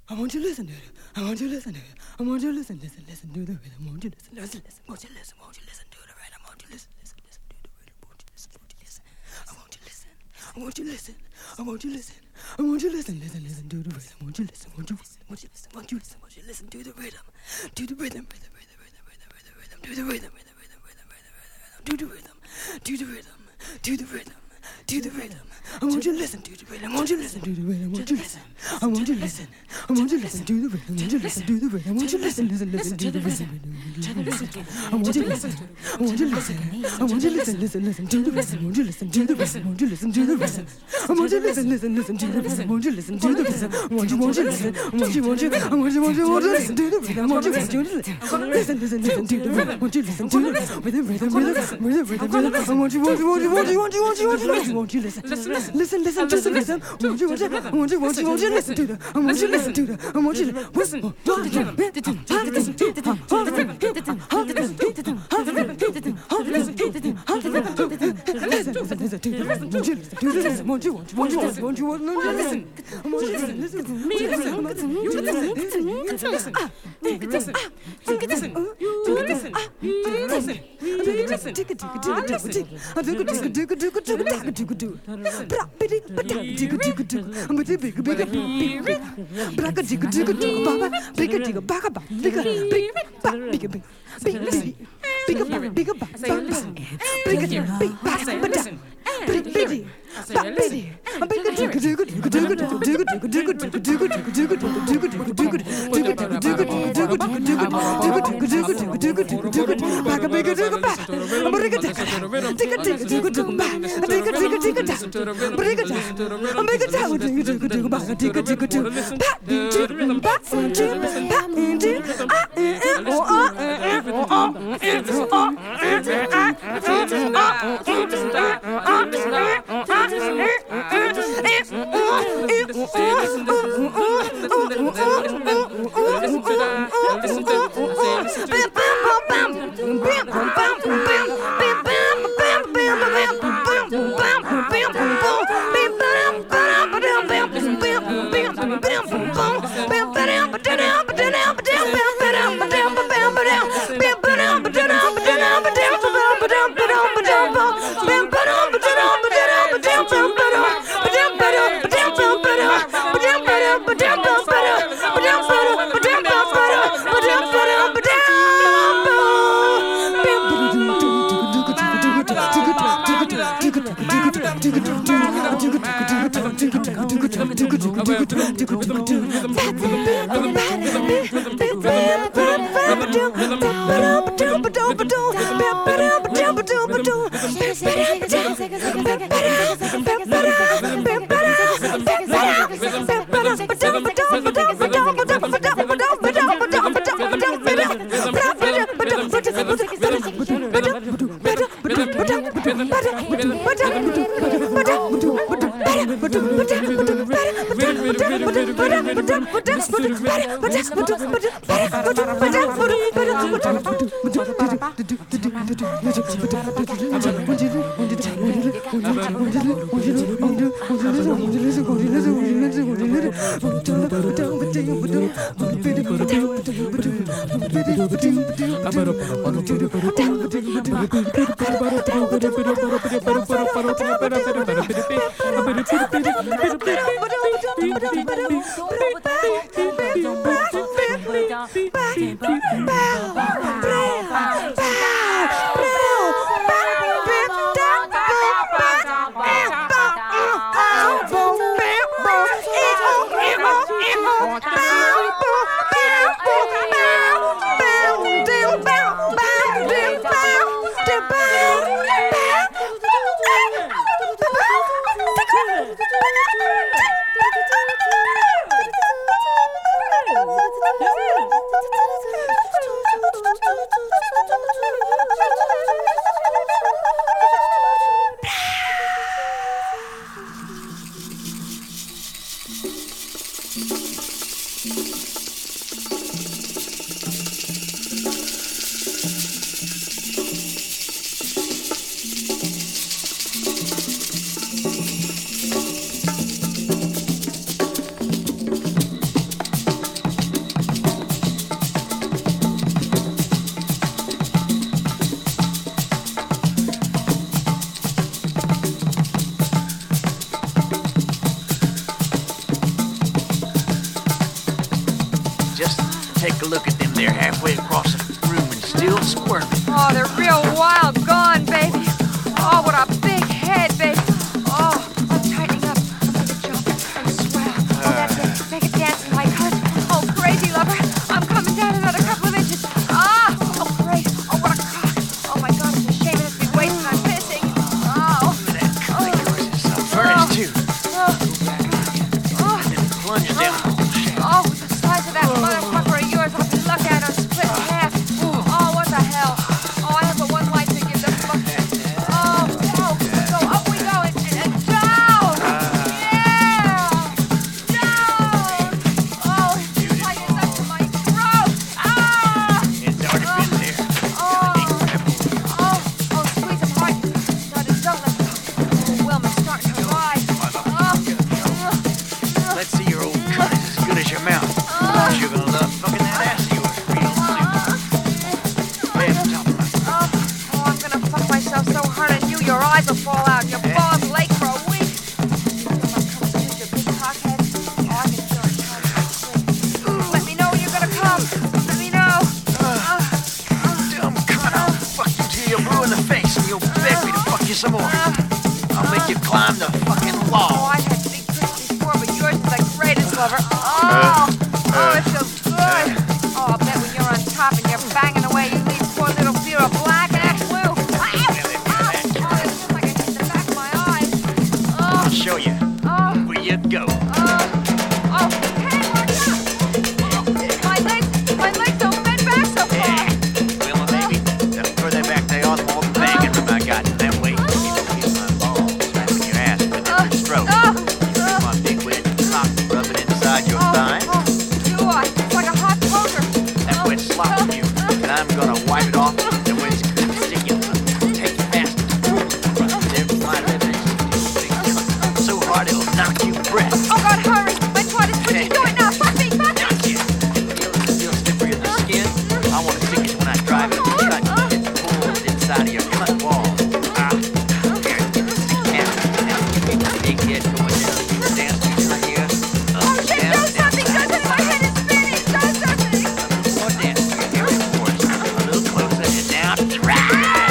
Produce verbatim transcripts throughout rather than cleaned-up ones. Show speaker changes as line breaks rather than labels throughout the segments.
I want you to listen to it. I want you to listen to it. I want you to listen, listen, listen to the rhythm. I want you to listen, listen, listen. Won't you listen? Won't you listen to the rhythm? I want you to listen, listen, listen to the rhythm. Won't you listen? Won't you listen? I want you to listen. I want you to listen. I want you to listen. I want you to listen, listen, listen to the rhythm. Won't you listen? Won't you listen? Won't you listen? Won't you listen? Won't you listen to the rhythm? To the rhythm, rhythm, rhythm, rhythm, rhythm, rhythm, rhythm, to the rhythm, rhythm, rhythm, rhythm, rhythm, to the rhythm, to the rhythm, to the rhythm. To the rhythm, I want you to listen to the rhythm. I want you to listen to the rhythm. I want you to listen. I want you to listen. I want you to listen to the rhythm. I want you to listen to the rhythm. I want you to listen, listen, listen to the rhythm. I want you to listen. I want you to listen. I want you to listen, listen, listen to the rhythm. I want you to listen to the rhythm. I want you to listen to the rhythm. I want you to listen, listen, listen to the rhythm. I want you to listen to the rhythm. I want you, want you listen. I want you, want you. I want you, want you, want you listen to the rhythm. I want you, want you listen. Listen, listen, listen to the rhythm. I want you to listen to the rhythm. Rhythm, rhythm, rhythm, rhythm, rhythm, rhythm. I want you, want you, want you, want you, want you, want you, want you, want you, want you listen. Listen, listen, listen to the rhythm. I want you, want you, I want you, want you, want you listen to the. I want you to listen to the. I want you to listen.
take a look at them. They're halfway across the room and still squirming.
Oh, they're real wild gone, baby. Oh, what a big head, baby. Oh, I'm tightening up. I'm gonna jump and swell. Oh, that's it. Make it dance like her. Oh, crazy lover. I'm coming down another couple of inches. Ah! Oh, great. Oh, what a cock. Oh, my God, it's a shame it has to be wasted on pissing. Oh.
That cock of yours is some furnace, too.
Oh. Oh.
And plunge down the whole shaft.
Oh, with the size of that motherfucker of yours, I'll be lucky I don't split in half. Oh, what the hell? Oh, I have the one light to give the fuck. Oh, oh, so up we go and, and, and down. Yeah, down. Oh, it's like it's up to my throat. Ah.
It's already been there.
Oh, oh, oh, squeeze him hard. No, just don't let go. Oh, Wilma's starting to rise. Oh,
Let's see your old cut is as good as your mouth. You're gonna love fucking that ass of yours real soon. Lay on top of my
oh, oh, I'm gonna fuck myself so hard on you, your eyes will fall out and your balls will ache for a week. You feel my cum shoot your big cockhead? Oh, I can feel it trying to sleep. Let me know when you're gonna come. Let me know. Uh,
dumb cunt. I'll fuck you till you're blue in the face and you'll beg me to fuck you some more. I'll make you climb the fucking
oh,
wall.
I've had big cooks before, but yours is the greatest, lover. Oh, oh, it feels good. Oh, I'll bet when you're on top and you're banging away, you leave poor little Vera black and blue. Ah, oh, it feels like it hit the back of my eyes.
I'll
Oh,
show you
oh,
where you go.
oh, oh, hey, hurry up. My legs, my legs don't bend back so far.
Wilma, baby, the further back they are, the more banging room I got. That way, you don't feel my balls slapping your ass with every stroke.
Oh,
You feel my big wet cock rubbing inside your
oh,
thigh.
oh, do I? It's like a hot poker.
That
Oh,
wet slop from you, and I'm gonna wipe it off. And when it's good, stick you, take it fast. There's my living so hard it'll knock you breath.
Oh, God, hurry. My twat is twitching. Do it now. Fuck me, fuck me.
Knock you. Feel feel slippery in the skin. I want to stick it when I drive it. Cut and pull inside of your cut wall. Ah, there, get the stick down. Now you get the big head going down. You dance through here. Up,
Oh, shit,
down,
do
down,
something. Do
down,
something. My head is spinning. Do something.
more dance. Here it pours. A little closer and down. Drive.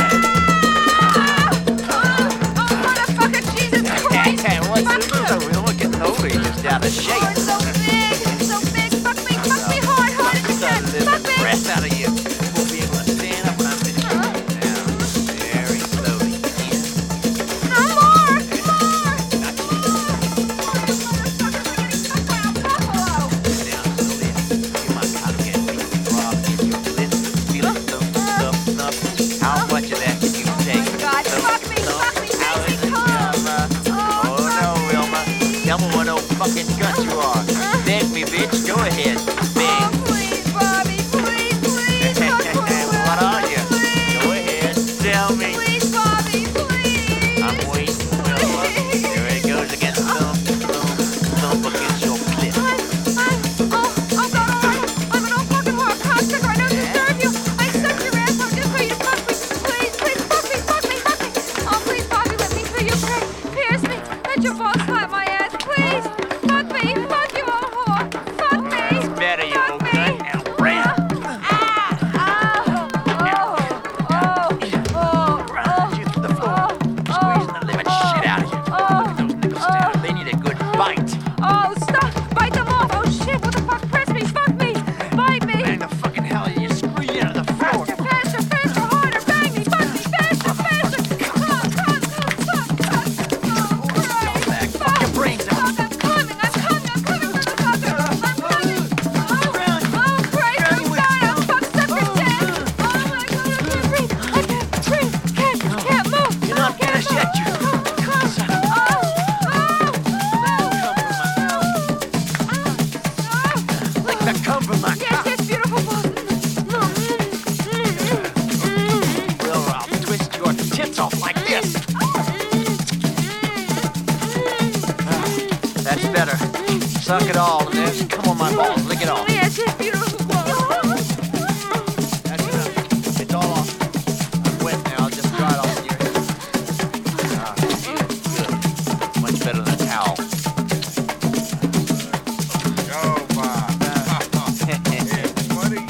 Oh, motherfucker, Jesus Christ.
Hey, what's
Fuck
this?
you.
So we're all getting over you just out of shape.
Oh, it's so big. It's so big. Fuck me. Fuck me hard. Hard as you
Suck
can.
the
Fuck me.
breath out of you. We'll be able to stand up when I'm finished. Now, very slowly. In.
No more. More.
Not you.
Motherfucker, we're getting fucked by a buffalo.
Down slowly. Feel my cock get beat. Throb in your lips. Feel it thump, thump, thump. How much of that can you take?
God,
Thump,
fuck me.
thump.
Fuck me.
How
Make
is
me
it,
come.
Wilma?
Oh,
Oh, no, Wilma. Tell me what old fucking gut you are. Beg me, bitch. Go ahead. Beg.
Oh, please, Bobby. Please, please. Fuck me.
What are you? Go ahead. Tell me.
Please, Bobby. Please.
I'm waiting, Wilma. There it goes again. Thump, thump, thump against your clit.
I'm, I'm, oh, oh, God, all right. I'm an old fucking whore, cocksucker. I don't deserve you. I sucked your ass off just for you to fuck me. Please, please, fuck me, fuck me, fuck me. Oh, please, Bobby, let me feel your crack. Pierce me. Let your balls slap my ass. Please. Fuck me. Fuck you, old whore. Fuck me.
It's better, you
Fuck
old
me.
nut. Now, ram. Grind you to the floor. Squeezing the living shit out of you. Look at those nipples down. They need a good bite.
Oh, stop! Bite them off! Oh, shit! What the fuck? Press me! Fuck me! Bite me!
Bang the fucking hell you screw you out of the floor.
Faster, faster, faster, harder! Bang me! Fuck me! Faster, faster! Come, come, come, come, come! Oh, Christ!
Back. Fuck your brains out.
Fuck, I'm coming! I'm coming! I'm coming, motherfucker! I'm coming! Oh, oh, Christ! I'm dying! I'm fucked stuck to death! Oh, my God! I can't breathe! I can't breathe! Can't, can't move!
You're not
Can't
finished
move.
yet, you.
Come, oh, oh,
Like the cum from my
yes,
cock.
yes, beautiful balls.
Well, I'll twist your tits off like this. That's better. Suck it all, and then come on my balls. Lick it off.
Yes, yes, beautiful balls.
That's enough. It's all off. I'm wet now. I'll just dry it off in your head. Ah, good. Much better than a towel.
Yo, Bob. Yeah, buddy.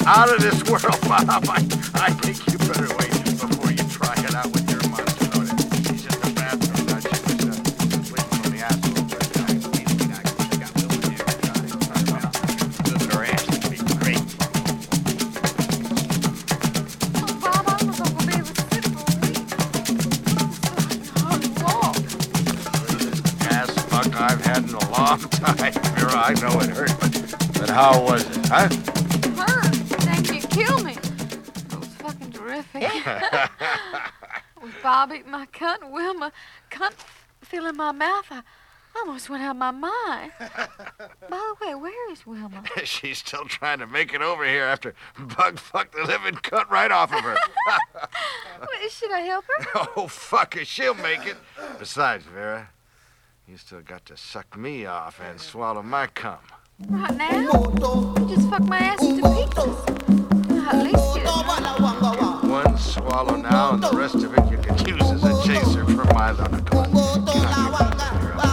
out of this world, Bob. I, I think you better wait before you try it out with your monster. She's in the bathroom. Now she was uh, sleeping on the asshole. But I mean, I got Wilma here. Visit her ass would be great.
Oh, Bob, I was gonna be able to sit for a week. It's so hard to walk.
Ass fuck I've had in a long time. Vera, I know it hurt, but, but how was it, huh?
Hurt. Dang, you killed me. It was fucking terrific. With Bob eating my cunt and Wilma cunt filling my mouth, I almost went out of my mind. By the way, where is Wilma?
She's still trying to make it over here after Bug fucked the living cut right off of her.
Wait, should I help her?
Oh, fuck her. She'll make it. Besides, Vera, you still got to suck me off and swallow my cum.
Right now? You just fucked my ass into pieces. Well, at least you.
One swallow now, and the rest of it you can use as a chaser for my lover. Come on. Get on your feet, Vera.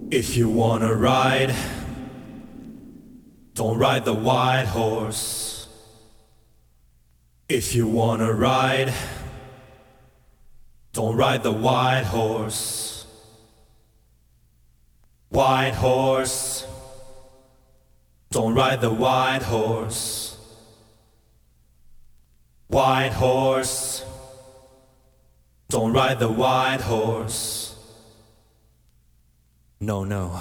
If you wanna ride, don't ride the white horse. If you wanna ride, don't ride the white horse. White horse, don't ride the white horse. White horse, don't ride the white horse. No, no.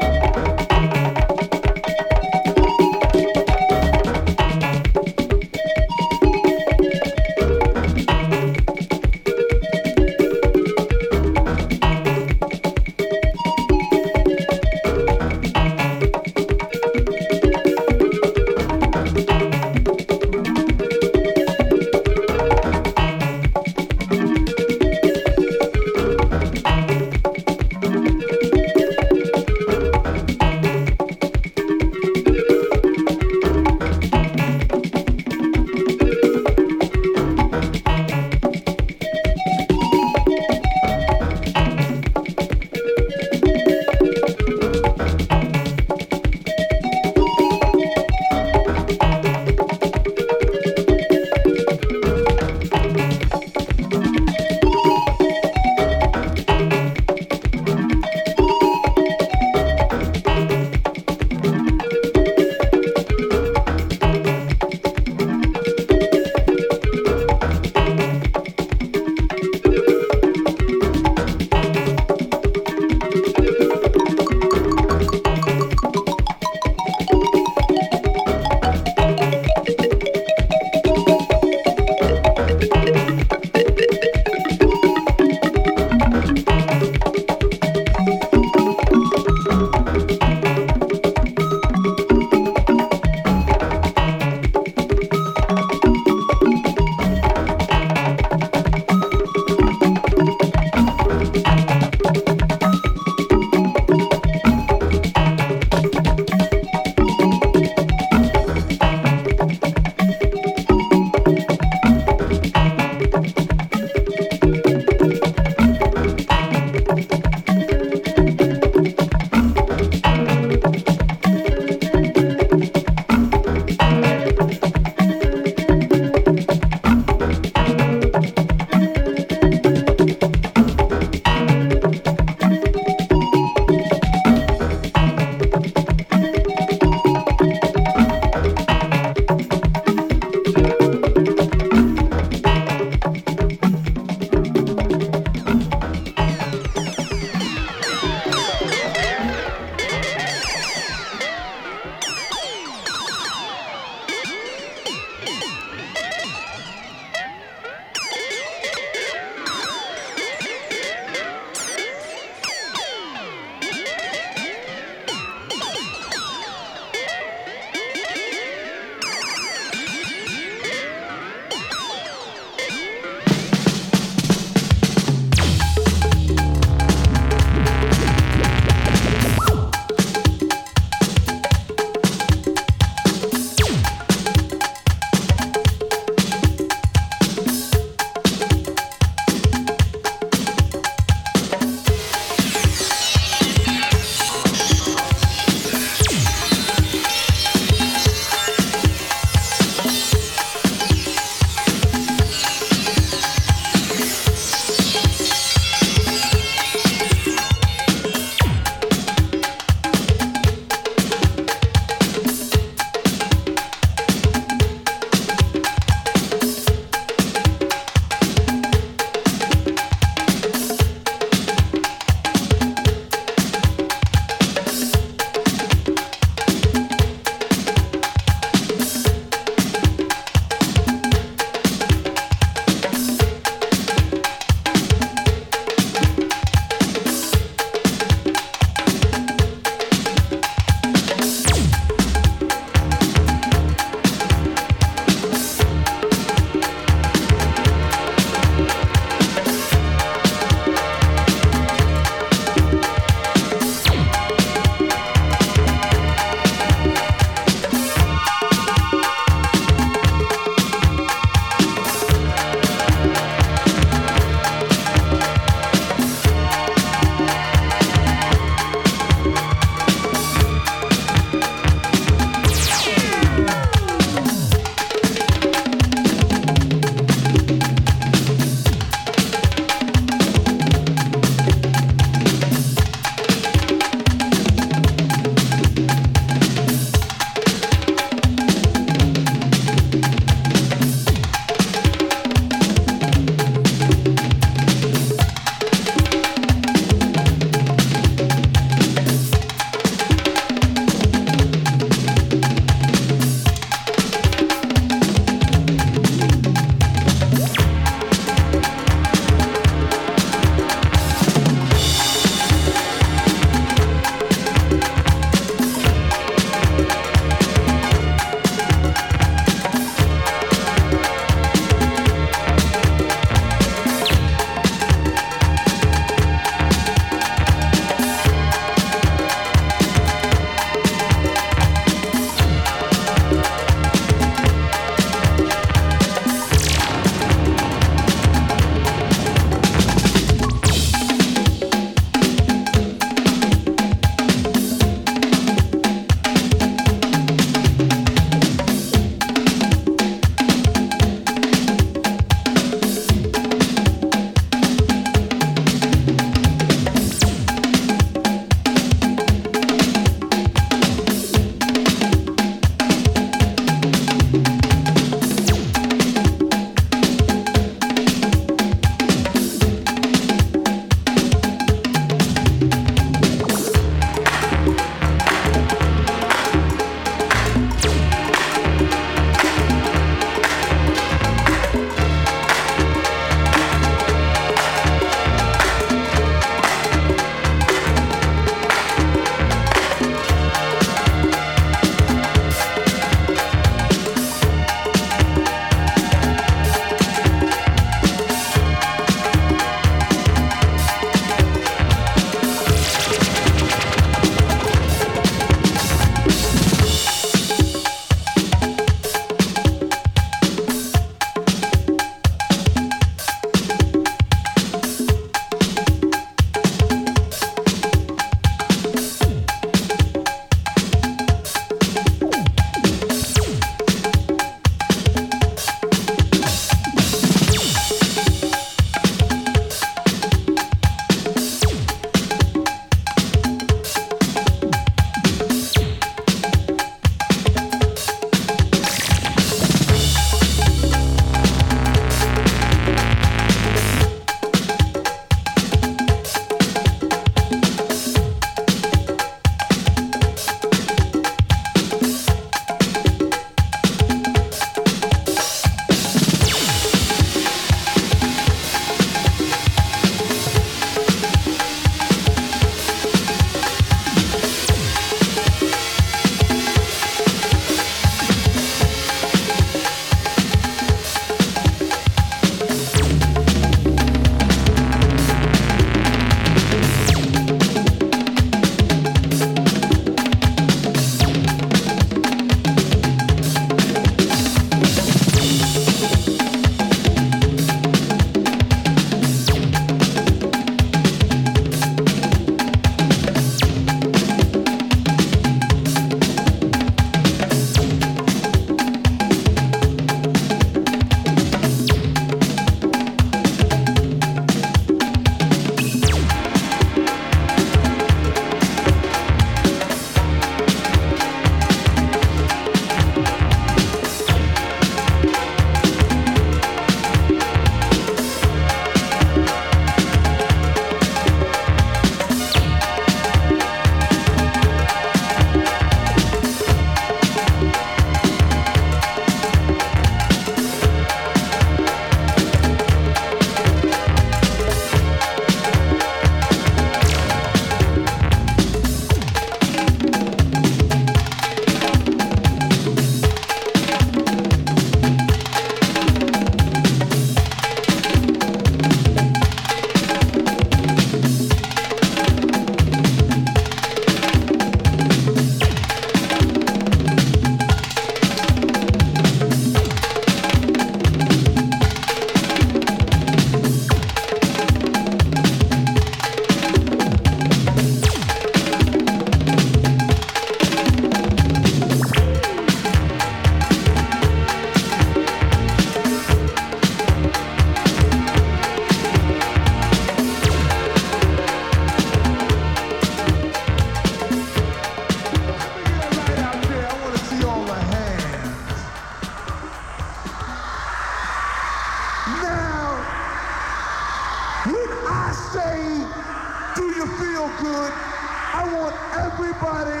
I say, do you feel good? I want everybody,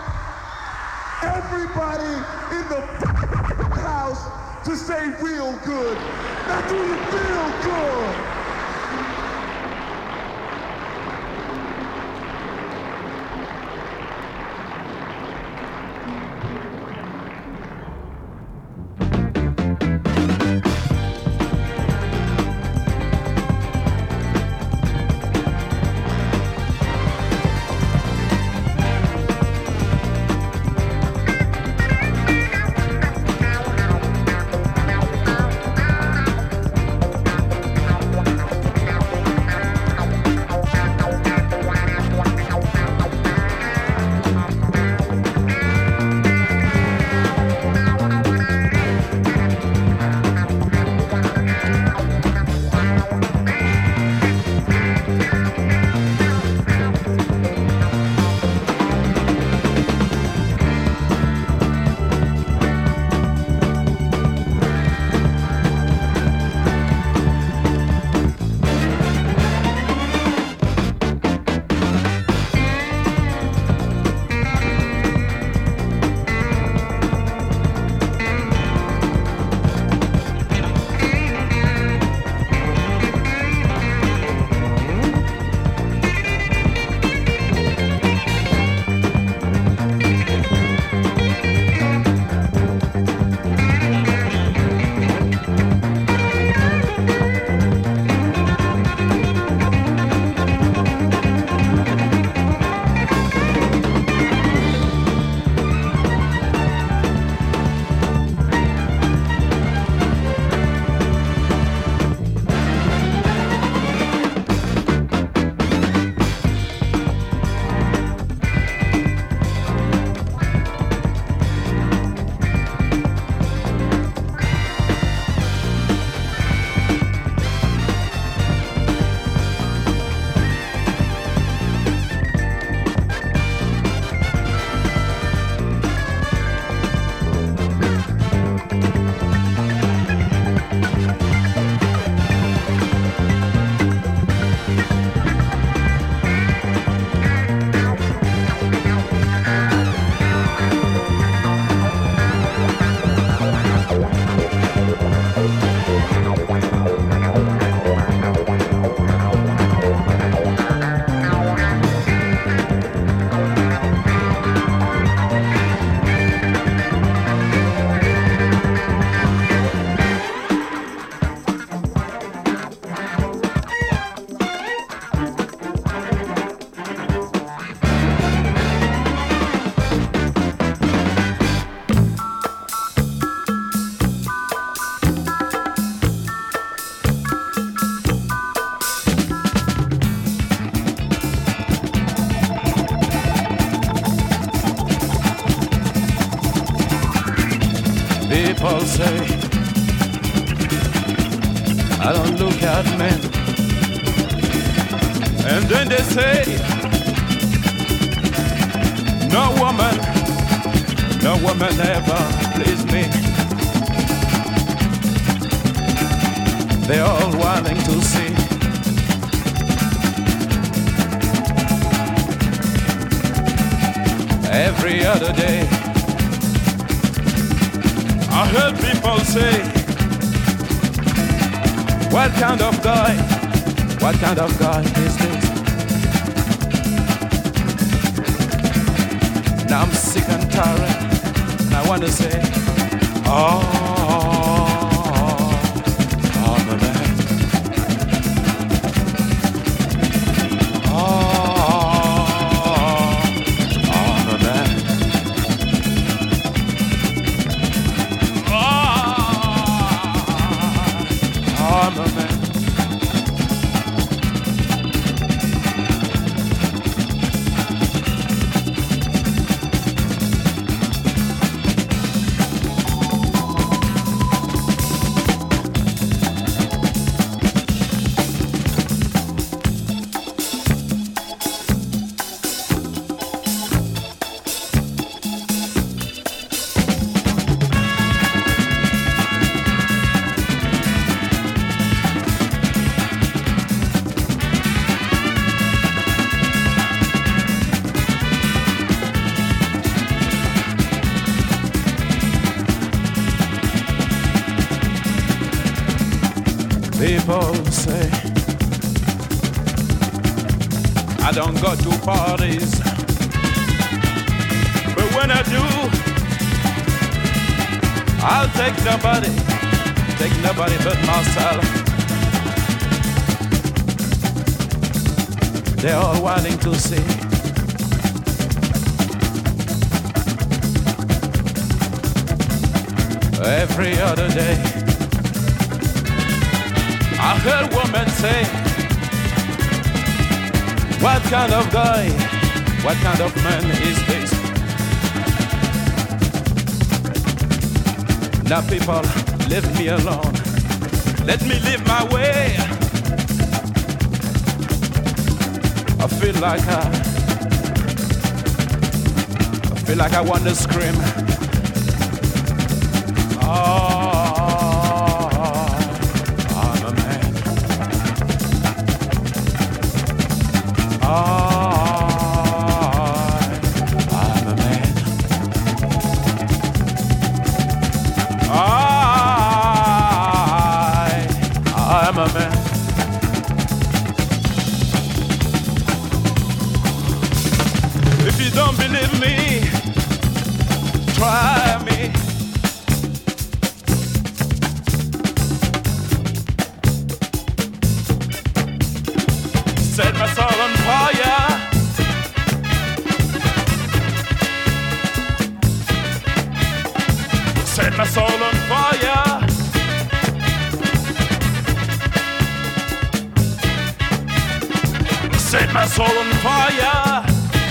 everybody in the house to say real good. Now do you feel good?
People say I don't look at men, and then they say no woman, no woman ever pleased me. They're all wanting to see every other day. I heard people say, what kind of guy, what kind of guy is this? Now I'm sick and tired, and I want to say, oh, I'm a man. Oh, I'm a man. I'm a man. say, I don't go to parties, but when I do, I'll take nobody, take nobody but myself. They're all wanting to see. Every other day, I heard women say, what kind of guy, what kind of man is this? Now people, leave me alone. Let me live my way. I feel like I, I feel like I want to scream. Oh, I'm a man. Oh, I'm a man. I, I'm a man. If you don't believe me, try me. Set my soul on fire. Set my soul on fire. Set my soul on fire.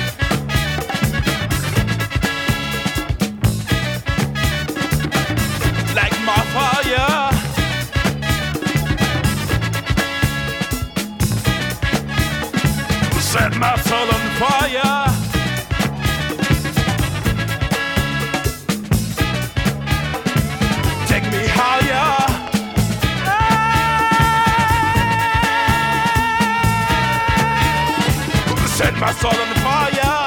Like my fire. Set my soul on fire. Take me higher. Set my soul on fire.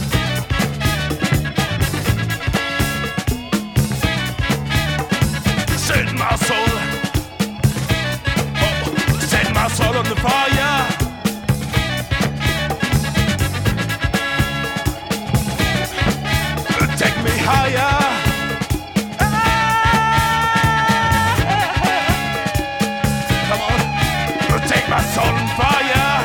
Set my soul. Oh, set my soul on the fire. Take me higher. Come on, take my soul on fire.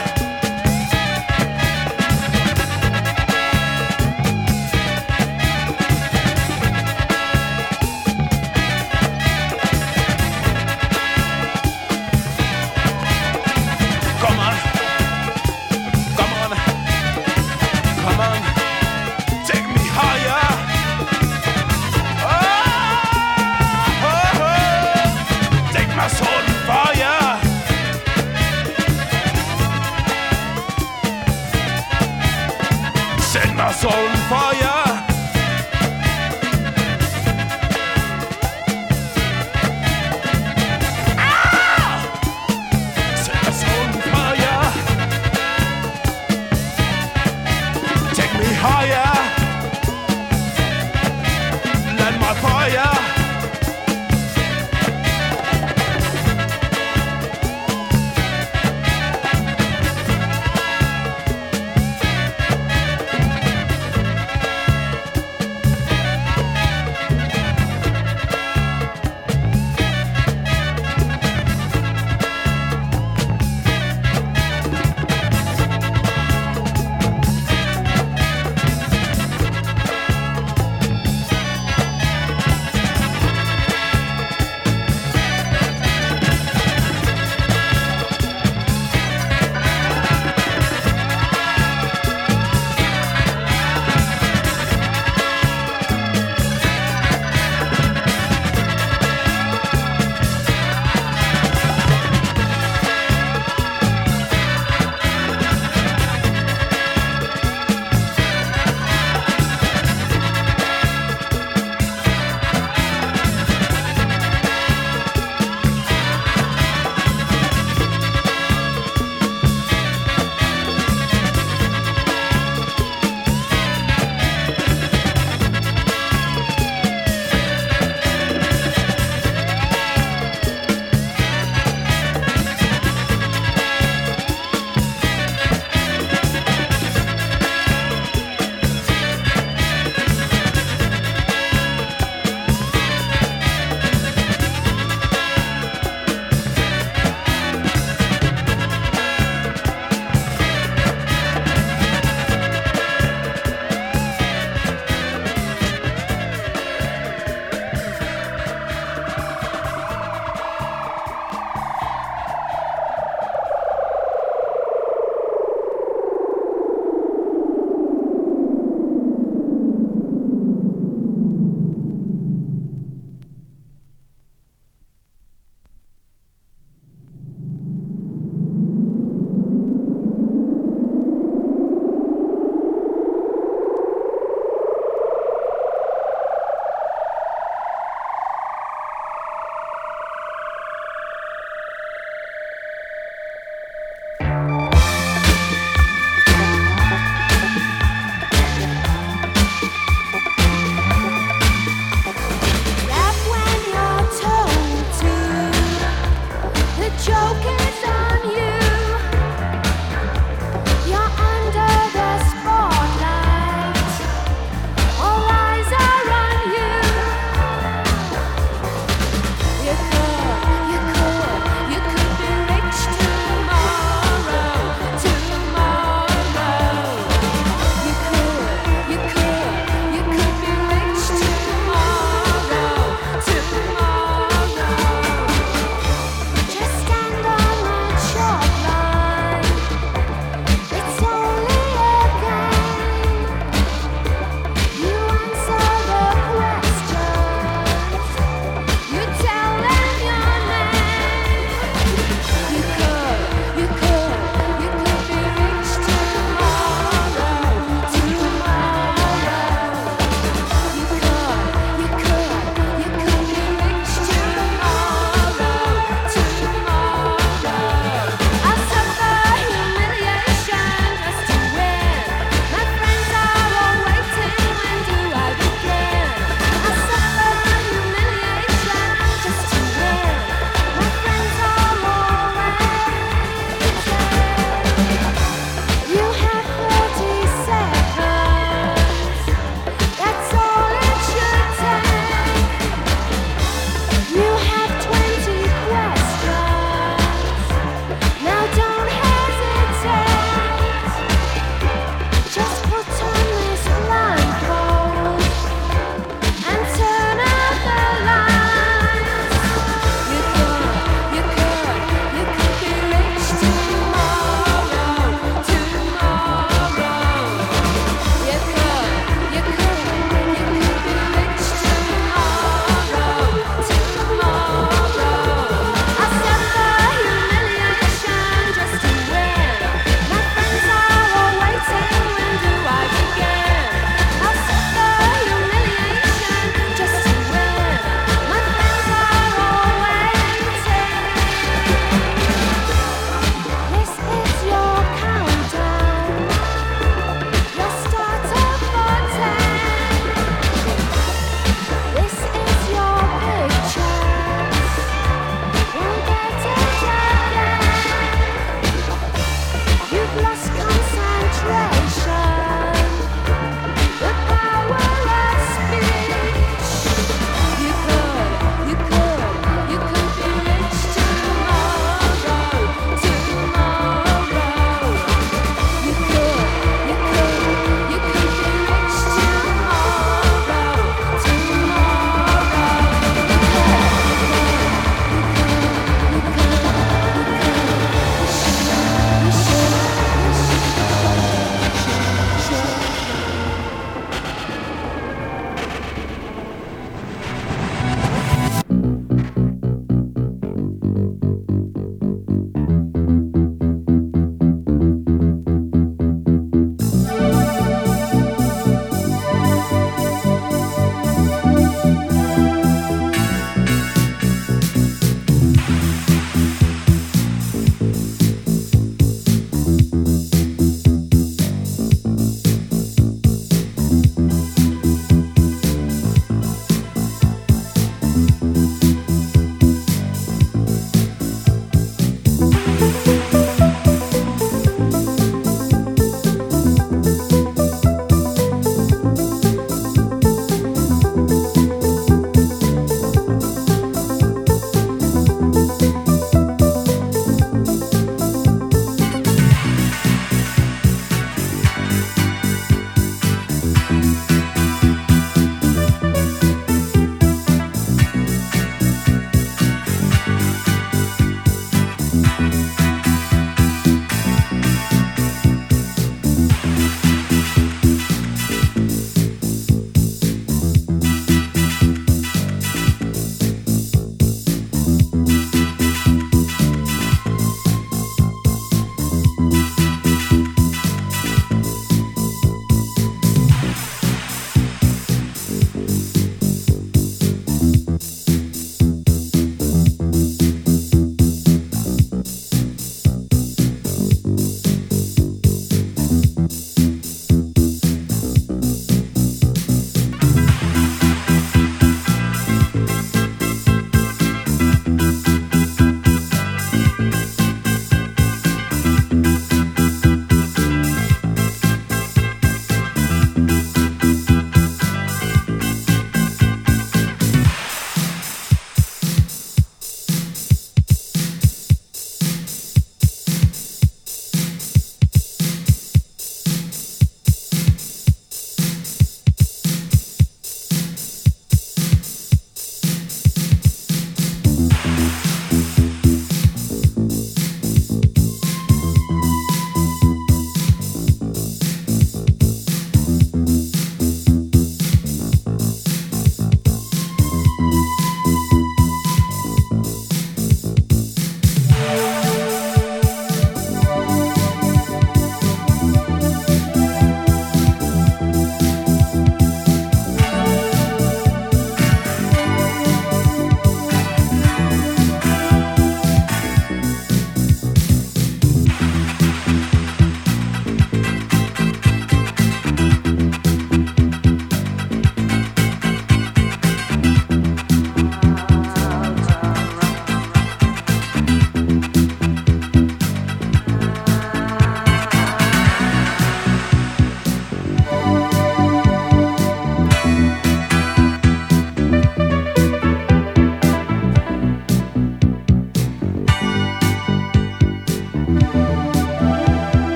Come on, come on, come on, take me higher. My soul on fire. Set my soul on fire. Ah! Set my soul on fire. Take me higher. Light my fire.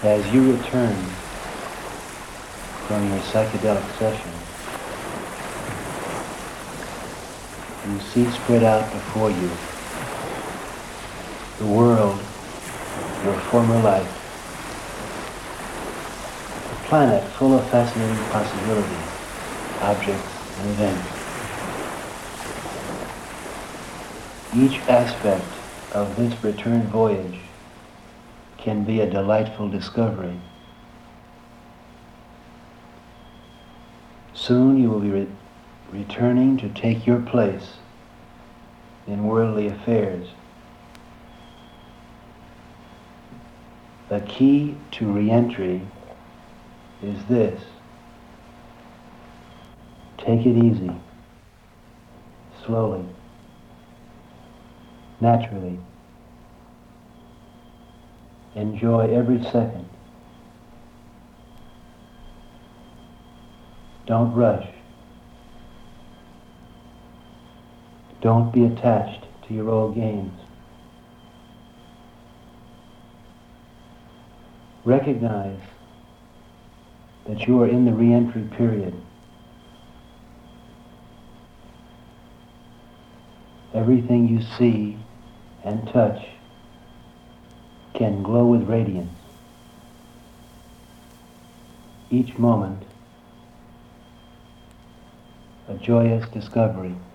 As you return from your psychedelic session, you see spread out before you the world, your former life, a planet full of fascinating possibilities, objects, and events. Each aspect of this return voyage can be a delightful discovery. Soon you will be re- returning to take your place in worldly affairs. The key to re-entry is this: take it easy, slowly, naturally. Enjoy every second. Don't rush. Don't be attached to your old games. Recognize that you are in the re-entry period. Everything you see and touch can glow with radiance. Each moment, a joyous discovery.